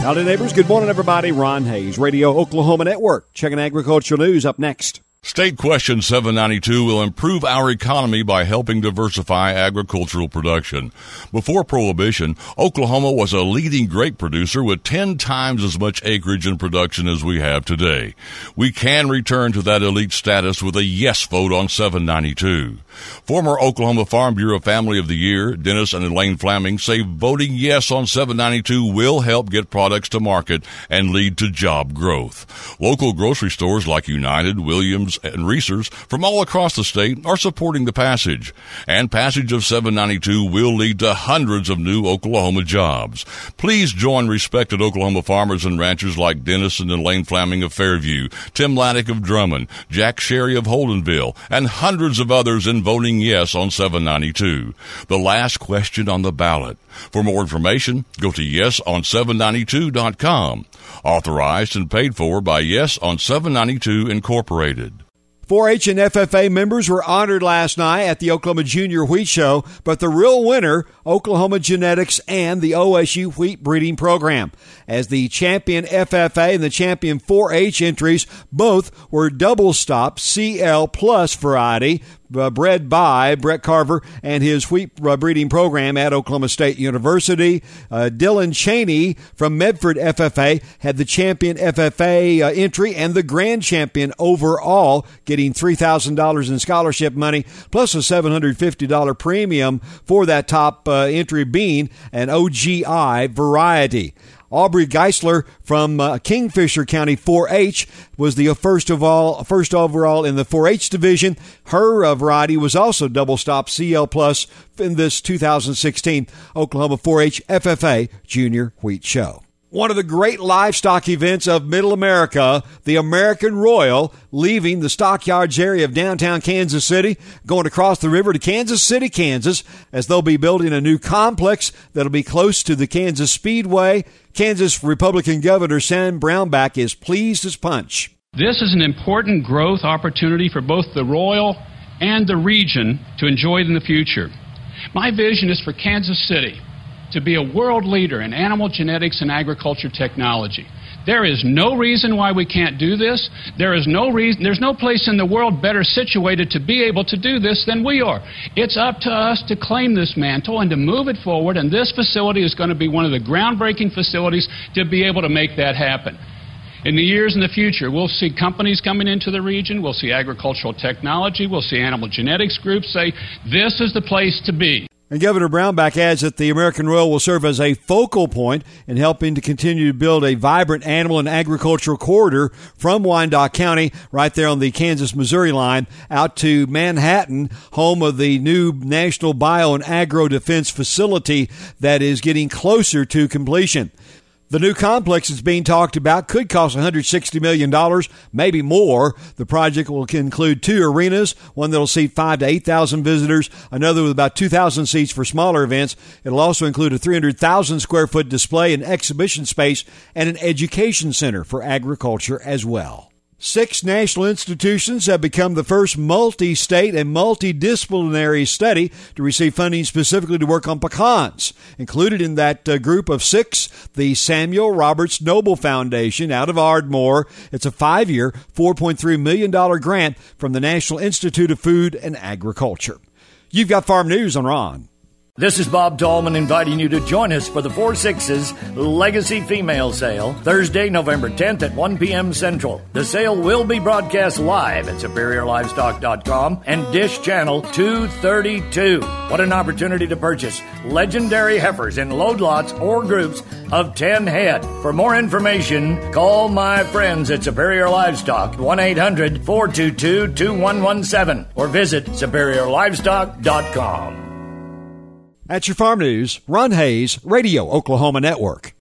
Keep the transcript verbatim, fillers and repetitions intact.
Howdy, neighbors. Good morning, everybody. Ron Hayes, Radio Oklahoma Network. Checking agricultural news up next. State Question seven ninety-two will improve our economy by helping diversify agricultural production. Before Prohibition, Oklahoma was a leading grape producer with ten times as much acreage and production as we have today. We can return to that elite status with a yes vote on seven ninety-two. Former Oklahoma Farm Bureau Family of the Year, Dennis and Elaine Flaming, say voting yes on seven ninety-two will help get products to market and lead to job growth. Local grocery stores like United, Williams, and Reese's from all across the state are supporting the passage. And passage of seven ninety-two will lead to hundreds of new Oklahoma jobs. Please join respected Oklahoma farmers and ranchers like Dennis and Elaine Flaming of Fairview, Tim Laddick of Drummond, Jack Sherry of Holdenville, and hundreds of others in voting yes on seven ninety-two. The last question on the ballot. For more information, go to yes on seven ninety-two dot com. Authorized and paid for by Yes on seven ninety-two Incorporated. four H and F F A members were honored last night at the Oklahoma Junior Wheat Show, but the real winner, Oklahoma Genetics and the O S U Wheat Breeding Program. As the champion F F A and the champion four H entries, both were double-stop C L plus variety, uh, bred by Brett Carver and his wheat uh, breeding program at Oklahoma State University. Uh, Dylan Cheney from Medford F F A had the champion F F A uh, entry and the grand champion overall, getting three thousand dollars in scholarship money, plus a seven hundred fifty dollars premium for that top uh, entry being an O G I variety. Aubrey Geisler from uh, Kingfisher County four H was the first of all, first overall in the four H division. Her uh, variety was also double stop C L plus in this two thousand sixteen Oklahoma four H F F A Junior Wheat Show. One of the great livestock events of Middle America, the American Royal, leaving the Stockyards area of downtown Kansas City, going across the river to Kansas City, Kansas, as they'll be building a new complex that'll be close to the Kansas Speedway. Kansas Republican Governor Sam Brownback is pleased as punch. This is an important growth opportunity for both the Royal and the region to enjoy in the future. My vision is for Kansas City to be a world leader in animal genetics and agriculture technology. There is no reason why we can't do this. There is no reason, there's no place in the world better situated to be able to do this than we are. It's up to us to claim this mantle and to move it forward, and this facility is going to be one of the groundbreaking facilities to be able to make that happen. In the years in the future, we'll see companies coming into the region, we'll see agricultural technology, we'll see animal genetics groups say, this is the place to be. And Governor Brownback adds that the American Royal will serve as a focal point in helping to continue to build a vibrant animal and agricultural corridor from Wyandotte County, right there on the Kansas-Missouri line, out to Manhattan, home of the new National Bio and Agro Defense Facility that is getting closer to completion. The new complex that's being talked about could cost one hundred sixty million dollars, maybe more. The project will include two arenas, one that will seat five to eight thousand visitors, another with about two thousand seats for smaller events. It'll also include a three hundred thousand square foot display and exhibition space and an education center for agriculture as well. Six national institutions have become the first multi-state and multidisciplinary study to receive funding specifically to work on pecans. Included in that uh, group of six, the Samuel Roberts Noble Foundation out of Ardmore. It's a five-year, four point three million dollars grant from the National Institute of Food and Agriculture. You've got Farm News on Ron. This is Bob Tallman inviting you to join us for the Four Sixes Legacy Female Sale, Thursday, November tenth at one p.m. Central. The sale will be broadcast live at Superior Livestock dot com and Dish Channel two thirty-two. What an opportunity to purchase legendary heifers in load lots or groups of ten head. For more information, call my friends at Superior Livestock, one eight hundred four two two two one one seven, or visit Superior Livestock dot com. That's your Farm News. Ron Hayes, Radio Oklahoma Network.